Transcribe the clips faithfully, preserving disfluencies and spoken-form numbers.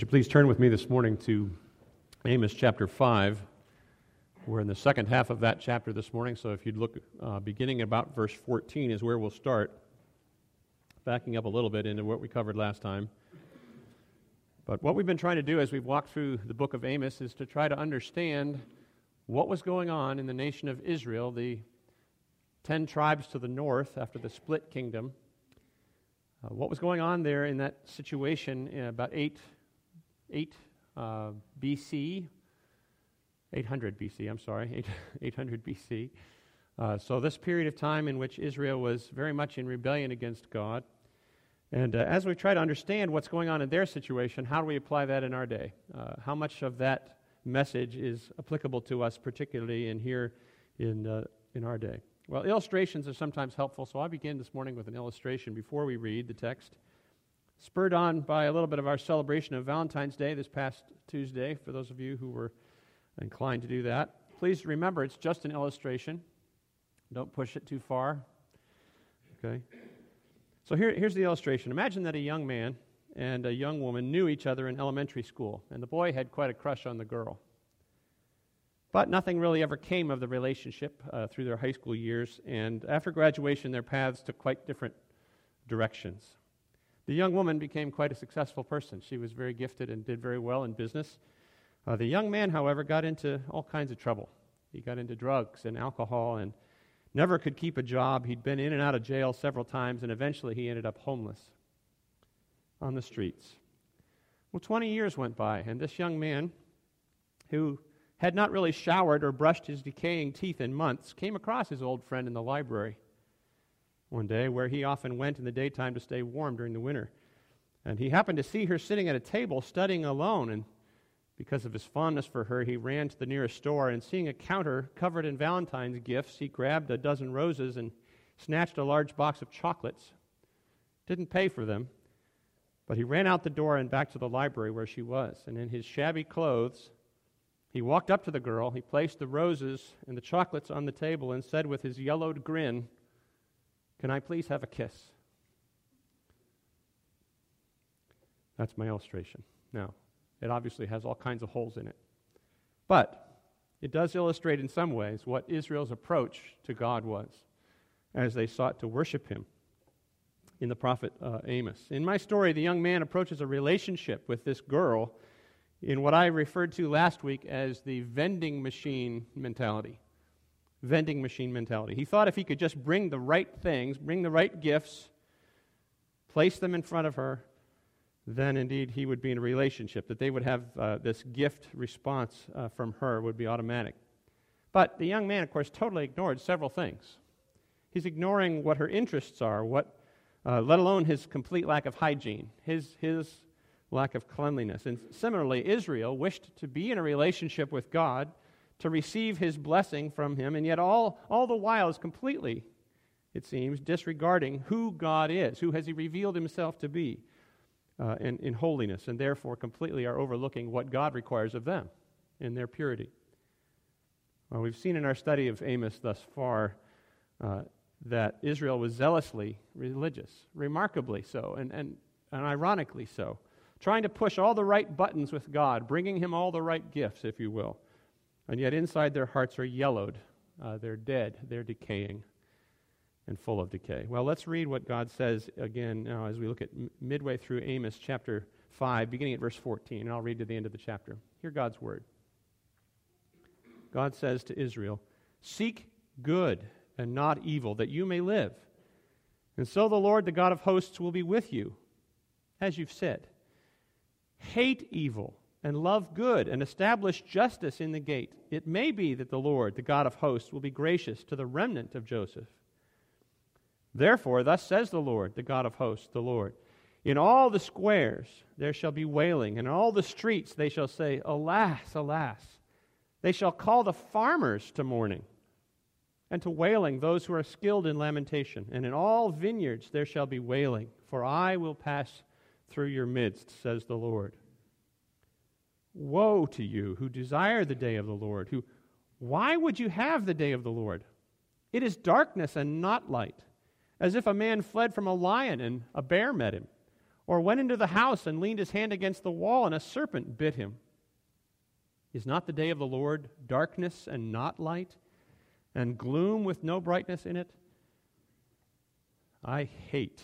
Would you please turn with me this morning to Amos chapter five. We're in the second half of that chapter this morning, so if you'd look, uh, beginning about verse fourteen is where we'll start, backing up a little bit into what we covered last time. But what we've been trying to do as we've walked through the book of Amos is to try to understand what was going on in the nation of Israel, the ten tribes to the north after the split kingdom. Uh, what was going on there in that situation in about eight, eight uh, B C, eight hundred B C, I'm sorry, eight, eight hundred B C. Uh, so this period of time in which Israel was very much in rebellion against God. And uh, as we try to understand what's going on in their situation, how do we apply that in our day? Uh, how much of that message is applicable to us, particularly in here in uh, in our day? Well, illustrations are sometimes helpful, so I begin this morning with an illustration before we read the text. Spurred on by a little bit of our celebration of Valentine's Day this past Tuesday, for those of you who were inclined to do that, please remember it's just an illustration. Don't push it too far. Okay? So here, here's the illustration. Imagine that a young man and a young woman knew each other in elementary school, and the boy had quite a crush on the girl. But nothing really ever came of the relationship uh, through their high school years, and after graduation, their paths took quite different directions. The young woman became quite a successful person. She was very gifted and did very well in business. Uh, the young man, however, got into all kinds of trouble. He got into drugs and alcohol and never could keep a job. He'd been in and out of jail several times, and eventually he ended up homeless on the streets. Well, twenty years went by, and this young man, who had not really showered or brushed his decaying teeth in months, came across his old friend in the library one day, where he often went in the daytime to stay warm during the winter. And he happened to see her sitting at a table studying alone, and because of his fondness for her, he ran to the nearest store, and seeing a counter covered in Valentine's gifts, he grabbed a dozen roses and snatched a large box of chocolates. Didn't pay for them, but he ran out the door and back to the library where she was. And in his shabby clothes, he walked up to the girl, he placed the roses and the chocolates on the table and said with his yellowed grin, "Can I please have a kiss?" That's my illustration. Now, it obviously has all kinds of holes in it. But it does illustrate in some ways what Israel's approach to God was as they sought to worship him in the prophet uh, Amos. In my story, the young man approaches a relationship with this girl in what I referred to last week as the vending machine mentality. Vending machine mentality. He thought if he could just bring the right things, bring the right gifts, place them in front of her, then indeed he would be in a relationship, that they would have uh, this gift response uh, from her would be automatic. But the young man, of course, totally ignored several things. He's ignoring what her interests are, what, uh, let alone his complete lack of hygiene, his his lack of cleanliness. And similarly, Israel wished to be in a relationship with God, to receive his blessing from him, and yet all, all the while is completely, it seems, disregarding who God is, who has he revealed himself to be uh, in, in holiness, and therefore completely are overlooking what God requires of them in their purity. Well, we've seen in our study of Amos thus far uh, that Israel was zealously religious, remarkably so, and, and, and ironically so, trying to push all the right buttons with God, bringing him all the right gifts, if you will. And yet inside their hearts are yellowed. Uh, they're dead. They're decaying and full of decay. Well, let's read what God says again now as we look at m- midway through Amos chapter five, beginning at verse fourteen. And I'll read to the end of the chapter. Hear God's word. God says to Israel, "Seek good and not evil, that you may live. And so the Lord, the God of hosts, will be with you, as you've said. Hate evil and love good, and establish justice in the gate. It may be that the Lord, the God of hosts, will be gracious to the remnant of Joseph. Therefore, thus says the Lord, the God of hosts, the Lord, in all the squares there shall be wailing, and in all the streets they shall say, Alas, alas. They shall call the farmers to mourning, and to wailing those who are skilled in lamentation. And in all vineyards there shall be wailing, for I will pass through your midst, says the Lord. Woe to you who desire the day of the Lord, who, why would you have the day of the Lord? It is darkness and not light, as if a man fled from a lion and a bear met him, Or went into the house and leaned his hand against the wall, and a serpent bit him? Is not the day of the Lord darkness and not light, and gloom with no brightness in it? I hate,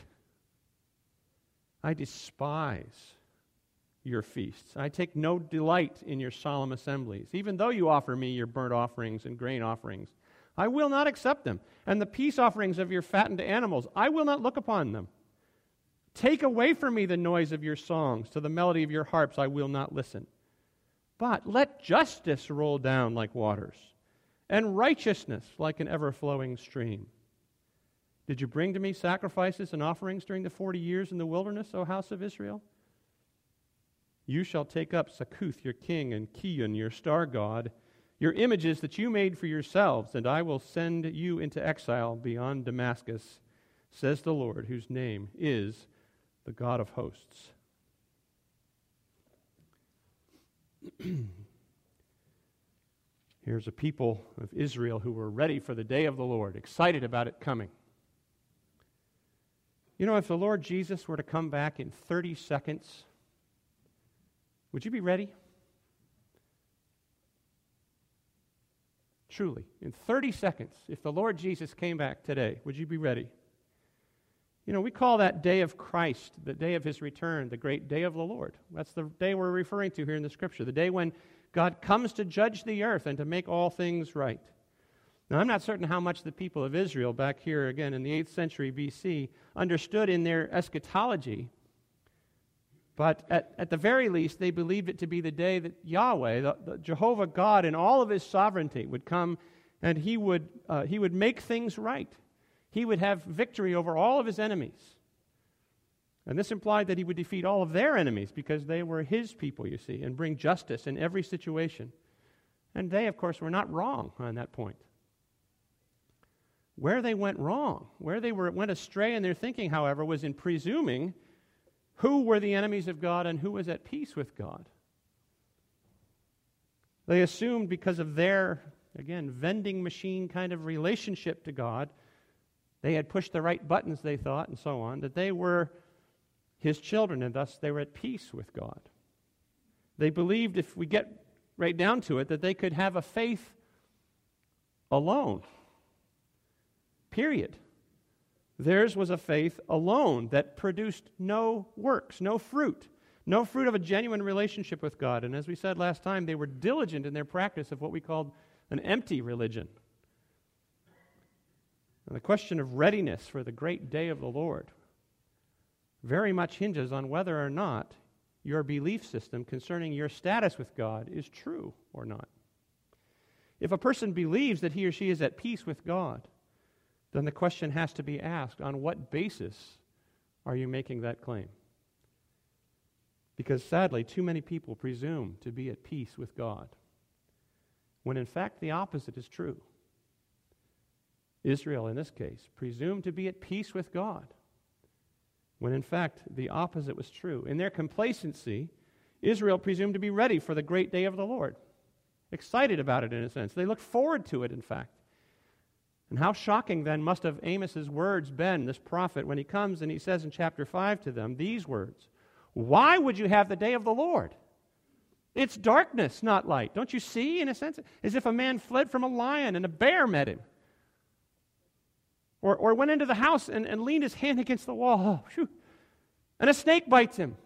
I despise your feasts. I take no delight in your solemn assemblies. Even though you offer me your burnt offerings and grain offerings, I will not accept them. And the peace offerings of your fattened animals, I will not look upon them. Take away from me the noise of your songs. To the melody of your harps I will not listen. But let justice roll down like waters, and righteousness like an ever-flowing stream. Did you bring to me sacrifices and offerings during the forty years in the wilderness, O house of Israel? You shall take up Sakuth your king, and Kiyun your star god, your images that you made for yourselves, and I will send you into exile beyond Damascus, says the Lord, whose name is the God of hosts. Here's a people of Israel who were ready for the day of the Lord, excited about it coming. You know, if the Lord Jesus were to come back in thirty seconds, would you be ready? Truly, in thirty seconds, if the Lord Jesus came back today, would you be ready? You know, we call that day of Christ, the day of his return, the great day of the Lord. That's the day we're referring to here in the Scripture, the day when God comes to judge the earth and to make all things right. Now, I'm not certain how much the people of Israel back here, again, in the eighth century B C, understood in their eschatology, but at, at the very least, they believed it to be the day that Yahweh, the, the Jehovah God, in all of his sovereignty, would come and he would, uh, he would make things right. He would have victory over all of his enemies. And this implied that he would defeat all of their enemies because they were his people, you see, and bring justice in every situation. And they, of course, were not wrong on that point. Where they went wrong, where they were, went astray in their thinking, however, was in presuming who were the enemies of God and who was at peace with God. They assumed because of their, again, vending machine kind of relationship to God, they had pushed the right buttons, they thought, and so on, that they were his children, and thus they were at peace with God. They believed, if we get right down to it, that they could have a faith alone. Period. Theirs was a faith alone that produced no works, no fruit, no fruit of a genuine relationship with God. And as we said last time, they were diligent in their practice of what we called an empty religion. And the question of readiness for the great day of the Lord very much hinges on whether or not your belief system concerning your status with God is true or not. If a person believes that he or she is at peace with God, then the question has to be asked, on what basis are you making that claim? Because sadly, too many people presume to be at peace with God, when in fact the opposite is true. Israel, in this case, presumed to be at peace with God, when in fact the opposite was true. In their complacency, Israel presumed to be ready for the great day of the Lord, excited about it in a sense. They looked forward to it, in fact. And how shocking then must have Amos's words been, this prophet, when he comes and he says in chapter five to them these words, "Why would you have the day of the Lord? It's darkness, not light." Don't you see, in a sense? As if a man fled from a lion and a bear met him. Or, or went into the house and, and leaned his hand against the wall. Oh, phew. And a snake bites him.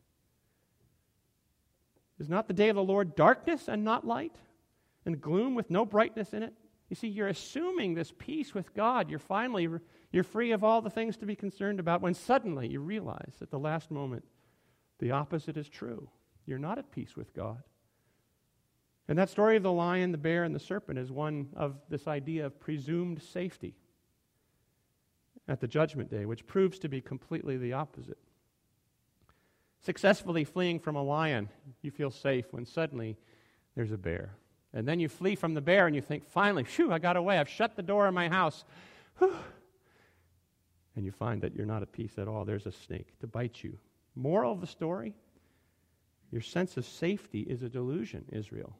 Is not the day of the Lord darkness and not light? And gloom with no brightness in it? You see, you're assuming this peace with God. You're finally, you're free of all the things to be concerned about, when suddenly you realize at the last moment the opposite is true. You're not at peace with God. And that story of the lion, the bear, and the serpent is one of this idea of presumed safety at the judgment day, which proves to be completely the opposite. Successfully fleeing from a lion, you feel safe when suddenly there's a bear. And then you flee from the bear and you think, finally, phew, I got away. I've shut the door of my house. Whew. And you find that you're not at peace at all. There's a snake to bite you. Moral of the story, your sense of safety is a delusion, Israel.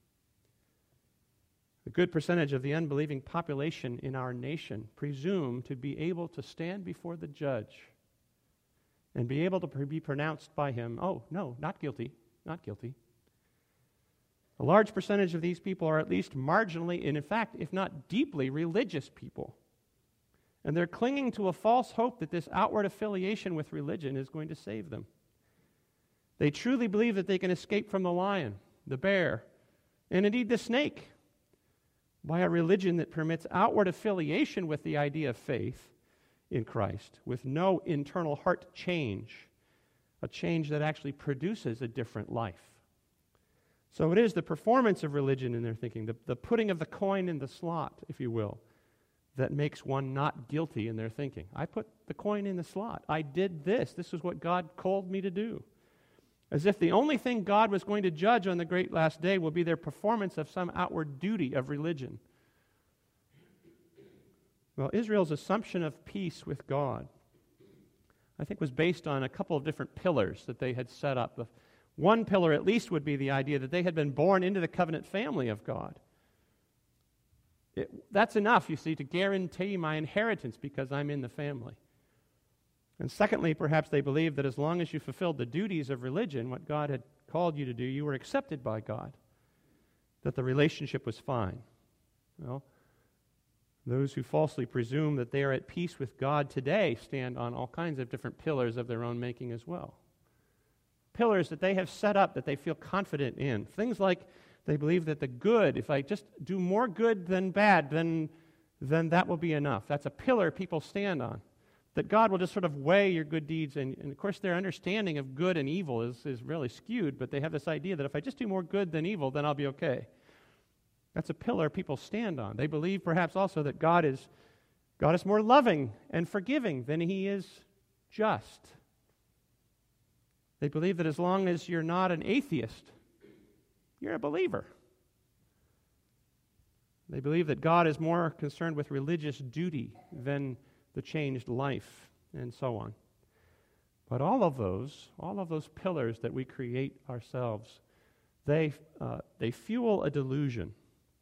A good percentage of the unbelieving population in our nation presume to be able to stand before the judge and be able to be pronounced by him, oh, no, not guilty, not guilty. A large percentage of these people are at least marginally, and in fact, if not deeply, religious people. And they're clinging to a false hope that this outward affiliation with religion is going to save them. They truly believe that they can escape from the lion, the bear, and indeed the snake by a religion that permits outward affiliation with the idea of faith in Christ, with no internal heart change, a change that actually produces a different life. So it is the performance of religion in their thinking, the, the putting of the coin in the slot, if you will, that makes one not guilty in their thinking. I put the coin in the slot. I did this. This is what God called me to do. As if the only thing God was going to judge on the great last day will be their performance of some outward duty of religion. Well, Israel's assumption of peace with God, I think, was based on a couple of different pillars that they had set up. The one pillar, at least, would be the idea that they had been born into the covenant family of God. It, that's enough, you see, to guarantee my inheritance because I'm in the family. And secondly, perhaps they believed that as long as you fulfilled the duties of religion, what God had called you to do, you were accepted by God, that the relationship was fine. Well, those who falsely presume that they are at peace with God today stand on all kinds of different pillars of their own making as well. Pillars that they have set up that they feel confident in. Things like they believe that the good, if I just do more good than bad, then, then that will be enough. That's a pillar people stand on. That God will just sort of weigh your good deeds. And, and of course, their understanding of good and evil is, is really skewed, but they have this idea that if I just do more good than evil, then I'll be okay. That's a pillar people stand on. They believe perhaps also that God is, God is more loving and forgiving than he is just. They believe that as long as you're not an atheist, you're a believer. They believe that God is more concerned with religious duty than the changed life, and so on. But all of those, all of those pillars that we create ourselves, they uh, they fuel a delusion.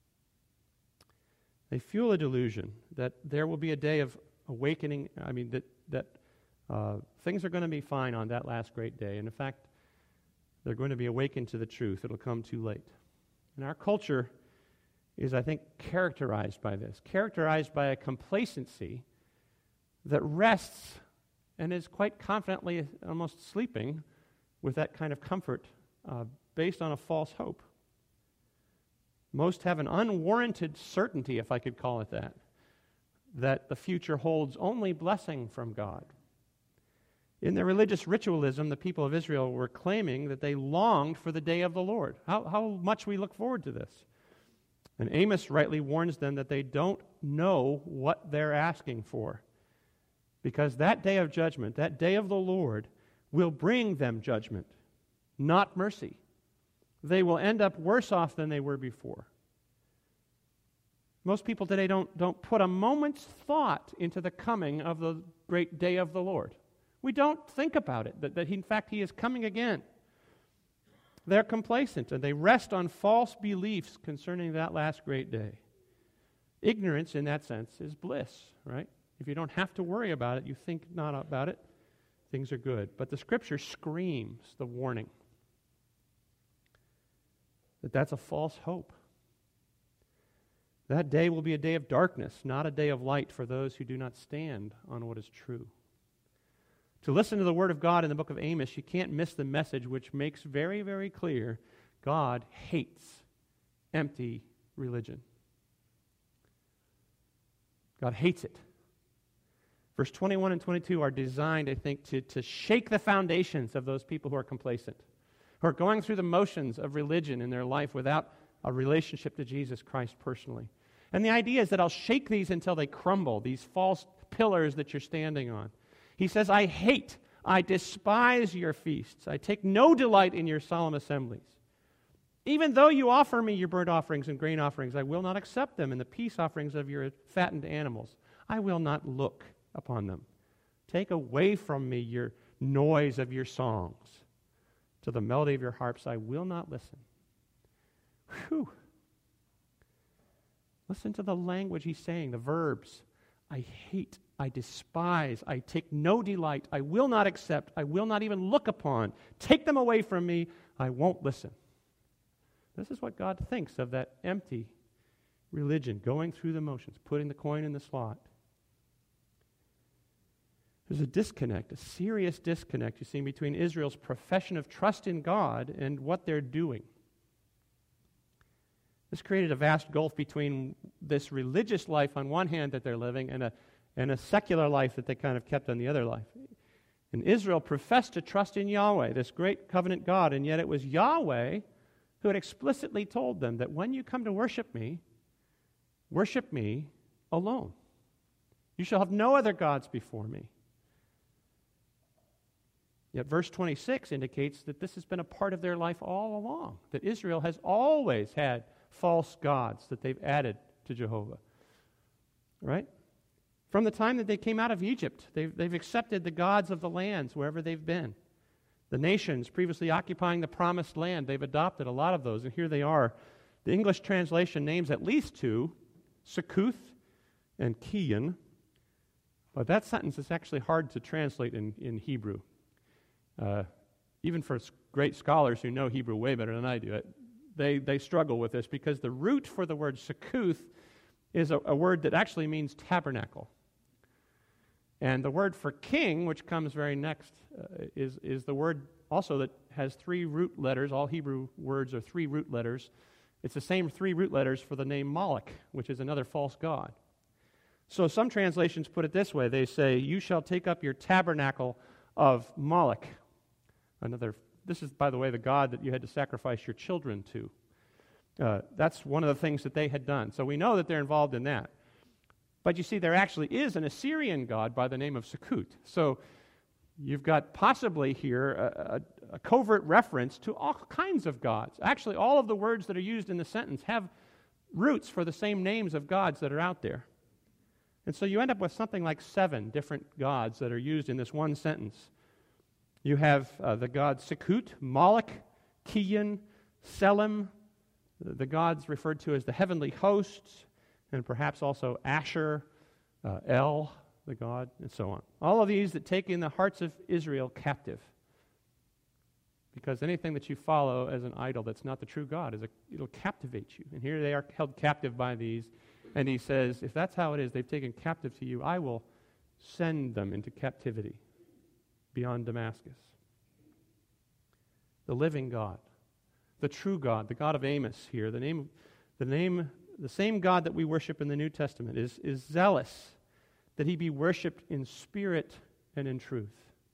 They fuel a delusion that there will be a day of awakening. I mean, that that uh, things are going to be fine on that last great day. And in fact, they're going to be awakened to the truth. It'll come too late. And our culture is, I think, characterized by this, characterized by a complacency that rests and is quite confidently almost sleeping with that kind of comfort uh, based on a false hope. Most have an unwarranted certainty, if I could call it that, that the future holds only blessing from God. In their religious ritualism, the people of Israel were claiming that they longed for the day of the Lord. How, how much we look forward to this. And Amos rightly warns them that they don't know what they're asking for. Because that day of judgment, that day of the Lord, will bring them judgment, not mercy. They will end up worse off than they were before. Most people today don't, don't put a moment's thought into the coming of the great day of the Lord. We don't think about it, that, that he, in fact he is coming again. They're complacent, and they rest on false beliefs concerning that last great day. Ignorance, in that sense, is bliss, right? If you don't have to worry about it, you think not about it, things are good. But the Scripture screams the warning that that's a false hope. That day will be a day of darkness, not a day of light for those who do not stand on what is true. To listen to the Word of God in the book of Amos, you can't miss the message which makes very, very clear God hates empty religion. God hates it. Verse twenty-one and twenty-two are designed, I think, to, to shake the foundations of those people who are complacent, who are going through the motions of religion in their life without a relationship to Jesus Christ personally. And the idea is that I'll shake these until they crumble, these false pillars that you're standing on. He says, I hate, I despise your feasts. I take no delight in your solemn assemblies. Even though you offer me your burnt offerings and grain offerings, I will not accept them, and the peace offerings of your fattened animals. I will not look upon them. Take away from me your noise of your songs. To the melody of your harps I will not listen. Whew. Listen to the language he's saying, the verbs. I hate, I despise, I take no delight, I will not accept, I will not even look upon. Take them away from me, I won't listen. This is what God thinks of that empty religion, going through the motions, putting the coin in the slot. There's a disconnect, a serious disconnect, you see, between Israel's profession of trust in God and what they're doing. This created a vast gulf between this religious life on one hand that they're living and a, and a secular life that they kind of kept on the other life. And Israel professed to trust in Yahweh, this great covenant God, and yet it was Yahweh who had explicitly told them that when you come to worship me, worship me alone. You shall have no other gods before me. Yet verse twenty-six indicates that this has been a part of their life all along, that Israel has always had false gods that they've added to Jehovah. Right? From the time that they came out of Egypt, they've, they've accepted the gods of the lands wherever they've been. The nations previously occupying the promised land, they've adopted a lot of those, and here they are. The English translation names at least two, Succoth and Kiyan, but that sentence is actually hard to translate in, in Hebrew. Uh, even for great scholars who know Hebrew way better than I do, it, they, they struggle with this because the root for the word Succoth is a, a word that actually means tabernacle. And the word for king, which comes very next, uh, is, is the word also that has three root letters. All Hebrew words are three root letters. It's the same three root letters for the name Moloch, which is another false god. So some translations put it this way. They say, you shall take up your tabernacle of Moloch. Another, this is, by the way, the god that you had to sacrifice your children to. Uh, that's one of the things that they had done. So we know that they're involved in that. But you see, there actually is an Assyrian god by the name of Sukkot. So you've got possibly here a, a, a covert reference to all kinds of gods. Actually, all of the words that are used in the sentence have roots for the same names of gods that are out there. And so you end up with something like seven different gods that are used in this one sentence. You have uh, the god Sukkot, Moloch, Kiyan, Selim, the, the gods referred to as the heavenly hosts, and perhaps also Asher, uh, El, the god, and so on. All of these that take in the hearts of Israel captive. Because anything that you follow as an idol that's not the true God, is a, it'll captivate you. And here they are held captive by these. And he says, if that's how it is, they've taken captive to you, I will send them into captivity beyond Damascus. The living God, the true God, the God of Amos here, the name, the name, the same God that we worship in the New Testament is, is zealous that he be worshipped in spirit and in truth.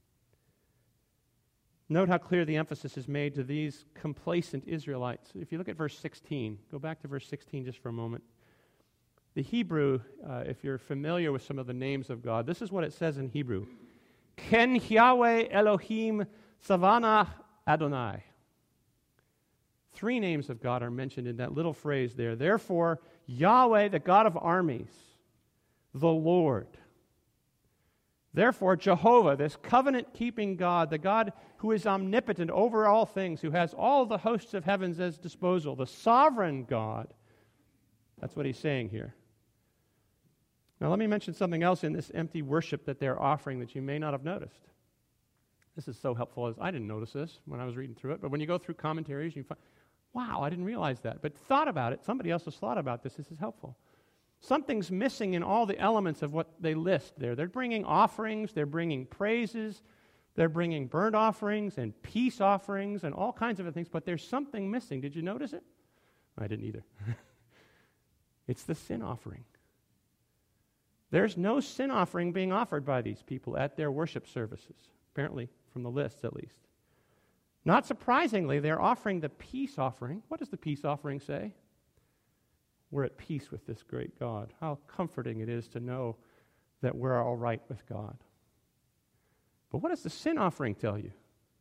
Note how clear the emphasis is made to these complacent Israelites. If you look at verse sixteen, go back to verse sixteen just for a moment. The Hebrew, uh, if you're familiar with some of the names of God, this is what it says in Hebrew. Ken Yahweh Elohim Savana Adonai. Three names of God are mentioned in that little phrase there. Therefore, Yahweh, the God of armies, the Lord. Therefore, Jehovah, this covenant-keeping God, the God who is omnipotent over all things, who has all the hosts of heavens at his disposal, the sovereign God. That's what he's saying here. Now, let me mention something else in this empty worship that they're offering that you may not have noticed. This is so helpful. As I didn't notice this when I was reading through it, but when you go through commentaries, you find, wow, I didn't realize that. But thought about it. Somebody else has thought about this. This is helpful. Something's missing in all the elements of what they list there. They're bringing offerings. They're bringing praises. They're bringing burnt offerings and peace offerings and all kinds of things, but there's something missing. Did you notice it? I didn't either. It's the sin offering. There's no sin offering being offered by these people at their worship services, apparently from the lists at least. Not surprisingly, they're offering the peace offering. What does the peace offering say? We're at peace with this great God. How comforting it is to know that we're all right with God. But what does the sin offering tell you?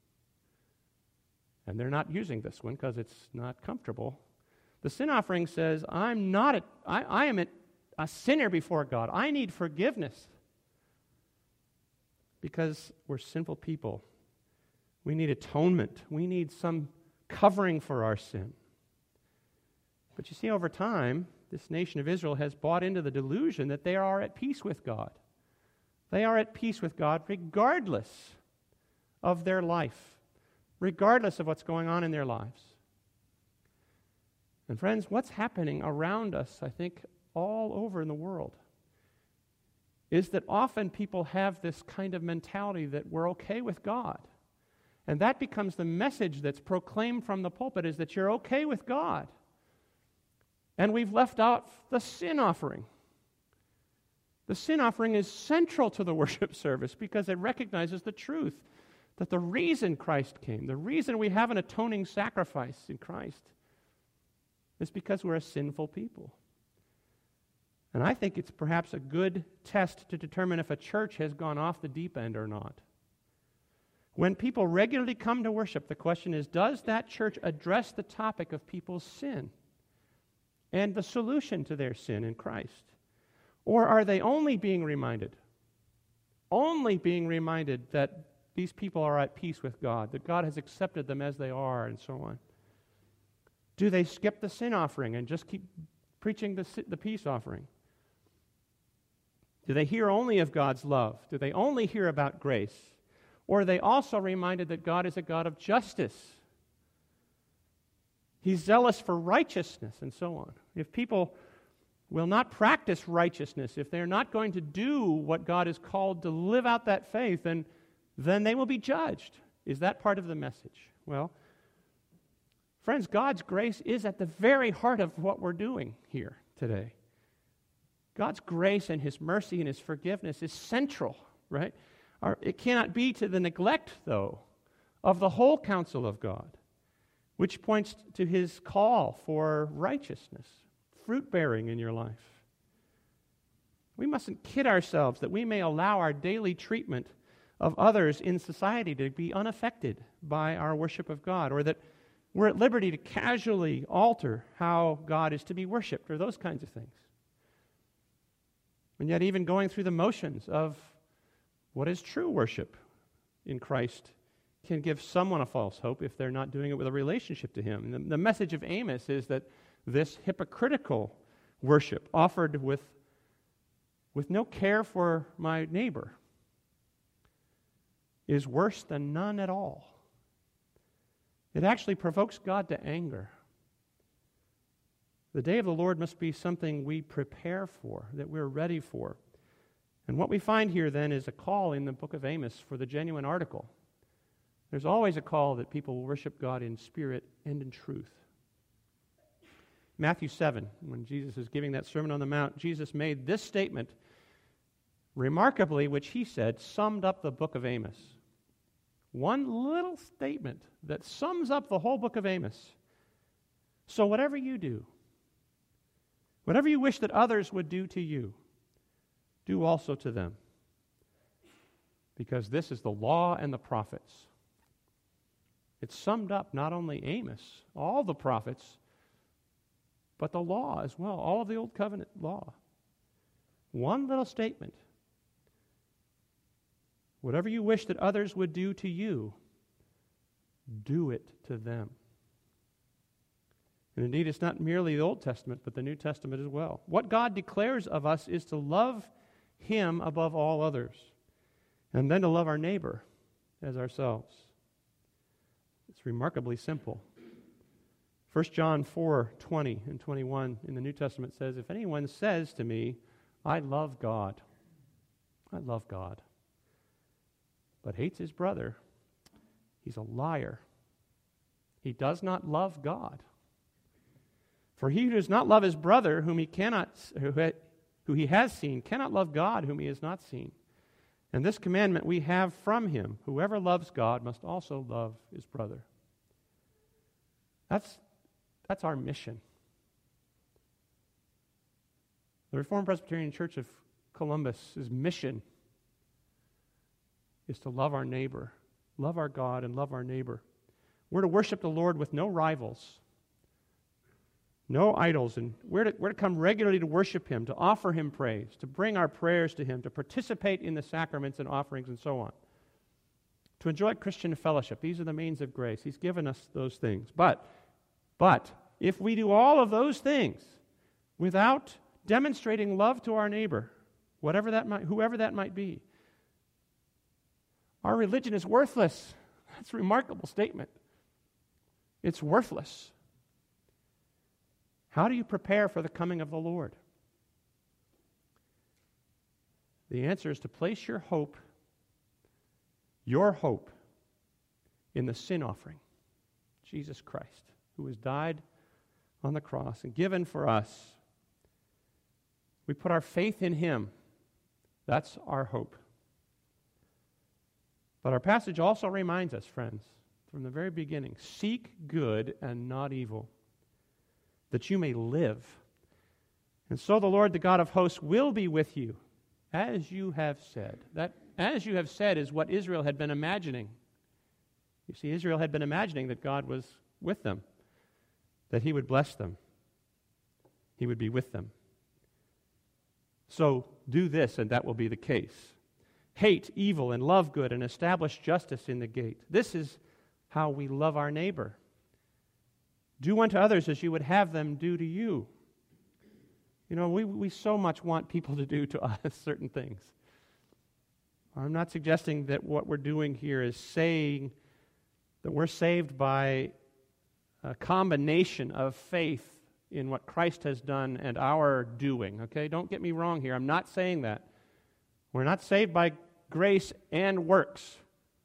And they're not using this one because it's not comfortable. The sin offering says, I'm not a, I, I am a, a sinner before God. I need forgiveness. Because we're sinful people. We need atonement. We need some covering for our sin. But you see, over time, this nation of Israel has bought into the delusion that they are at peace with God. They are at peace with God regardless of their life, regardless of what's going on in their lives. And friends, what's happening around us, I think, all over in the world, is that often people have this kind of mentality that we're okay with God. And that becomes the message that's proclaimed from the pulpit, is that you're okay with God. And we've left out the sin offering. The sin offering is central to the worship service because it recognizes the truth that the reason Christ came, the reason we have an atoning sacrifice in Christ, is because we're a sinful people. And I think it's perhaps a good test to determine if a church has gone off the deep end or not. When people regularly come to worship, the question is, does that church address the topic of people's sin and the solution to their sin in Christ? Or are they only being reminded, only being reminded that these people are at peace with God, that God has accepted them as they are, and so on? Do they skip the sin offering and just keep preaching the, the peace offering? Do they hear only of God's love? Do they only hear about grace? Or are they also reminded that God is a God of justice? He's zealous for righteousness, and so on. If people will not practice righteousness, if they're not going to do what God is called to live out that faith, then, then they will be judged. Is that part of the message? Well, friends, God's grace is at the very heart of what we're doing here today. God's grace and His mercy and His forgiveness is central, right? Our, it cannot be to the neglect, though, of the whole counsel of God, which points to His call for righteousness, fruit-bearing in your life. We mustn't kid ourselves that we may allow our daily treatment of others in society to be unaffected by our worship of God, or that we're at liberty to casually alter how God is to be worshipped, or those kinds of things. And yet even going through the motions of what is true worship in Christ can give someone a false hope if they're not doing it with a relationship to Him. And the, the message of Amos is that this hypocritical worship offered with, with no care for my neighbor is worse than none at all. It actually provokes God to anger. The day of the Lord must be something we prepare for, that we're ready for. And what we find here then is a call in the book of Amos for the genuine article. There's always a call that people will worship God in spirit and in truth. Matthew seven, when Jesus is giving that Sermon on the Mount, Jesus made this statement, remarkably, which He said summed up the book of Amos. One little statement that sums up the whole book of Amos. So whatever you do, whatever you wish that others would do to you, do also to them. Because this is the law and the prophets. It summed up not only Amos, all the prophets, but the law as well, all of the Old Covenant law. One little statement. Whatever you wish that others would do to you, do it to them. And indeed, it's not merely the Old Testament, but the New Testament as well. What God declares of us is to love Him above all others, and then to love our neighbor as ourselves. It's remarkably simple. First John four, twenty and twenty-one in the New Testament says, if anyone says to me, I love God, I love God, but hates his brother, he's a liar. He does not love God. For he who does not love his brother, whom he cannot, who, who he has seen, cannot love God, whom he has not seen. And this commandment we have from Him: whoever loves God must also love his brother. That's that's our mission. The Reformed Presbyterian Church of Columbus's mission is to love our neighbor, love our God, and love our neighbor. We're to worship the Lord with no rivals, no idols, and we're to, we're to come regularly to worship Him, to offer Him praise, to bring our prayers to Him, to participate in the sacraments and offerings and so on, to enjoy Christian fellowship. These are the means of grace. He's given us those things. But, but, if we do all of those things without demonstrating love to our neighbor, whatever that might, whoever that might be, our religion is worthless. That's a remarkable statement. It's worthless. How do you prepare for the coming of the Lord? The answer is to place your hope, your hope, in the sin offering, Jesus Christ, who has died on the cross and given for us. We put our faith in Him. That's our hope. But our passage also reminds us, friends, from the very beginning, seek good and not evil, that you may live. And so the Lord, the God of hosts, will be with you, as you have said. That, as you have said, is what Israel had been imagining. You see, Israel had been imagining that God was with them, that He would bless them, He would be with them. So do this, and that will be the case. Hate evil and love good, and establish justice in the gate. This is how we love our neighbor. Do unto others as you would have them do to you. You know, we, we so much want people to do to us certain things. I'm not suggesting that what we're doing here is saying that we're saved by a combination of faith in what Christ has done and our doing. Okay, don't get me wrong here. I'm not saying that. We're not saved by grace and works.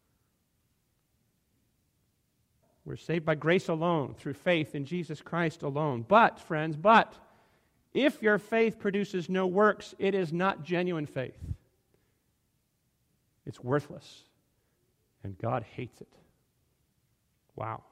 We're saved by grace alone, through faith in Jesus Christ alone. But, friends, but, if your faith produces no works, it is not genuine faith. It's worthless. And God hates it. Wow.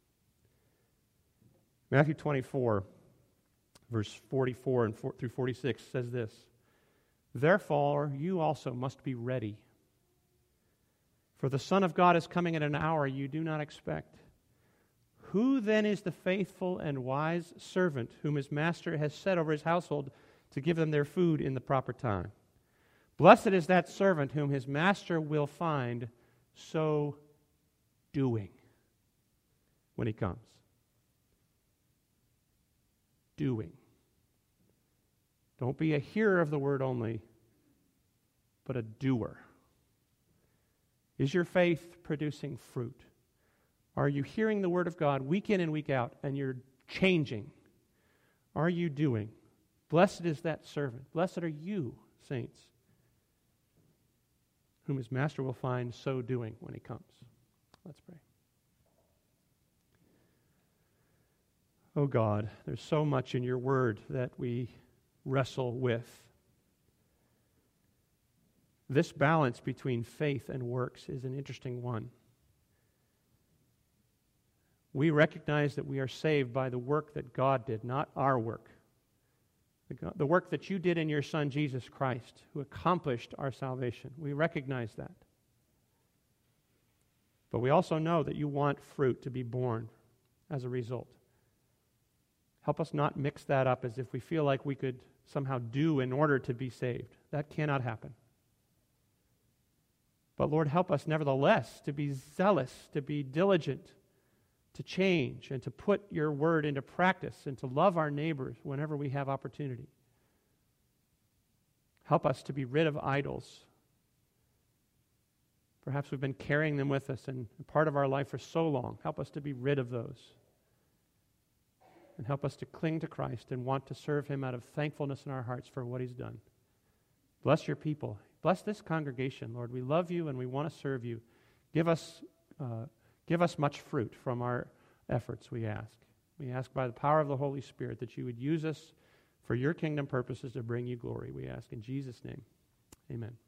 Matthew twenty-four, verse forty-four and through forty-six says this, "Therefore you also must be ready, for the Son of God is coming at an hour you do not expect. Who then is the faithful and wise servant whom his master has set over his household to give them their food in the proper time? Blessed is that servant whom his master will find so doing when he comes." Doing. Don't be a hearer of the word only, but a doer. Is your faith producing fruit? Are you hearing the word of God week in and week out, and you're changing? Are you doing? Blessed is that servant. Blessed are you, saints, whom his master will find so doing when he comes. Let's pray. Oh God, there's so much in your word that we wrestle with. This balance between faith and works is an interesting one. We recognize that we are saved by the work that God did, not our work. The, the work that you did in your Son, Jesus Christ, who accomplished our salvation. We recognize that. But we also know that you want fruit to be born as a result. Help us not mix that up as if we feel like we could somehow do in order to be saved. That cannot happen. But Lord, help us nevertheless to be zealous, to be diligent, to change, and to put your word into practice, and to love our neighbors whenever we have opportunity. Help us to be rid of idols. Perhaps we've been carrying them with us and part of our life for so long. Help us to be rid of those. And help us to cling to Christ and want to serve Him out of thankfulness in our hearts for what He's done. Bless your people. Bless this congregation, Lord. We love you and we want to serve you. Give us, uh, give us much fruit from our efforts, we ask. We ask by the power of the Holy Spirit that you would use us for your kingdom purposes to bring you glory. We ask in Jesus' name. Amen.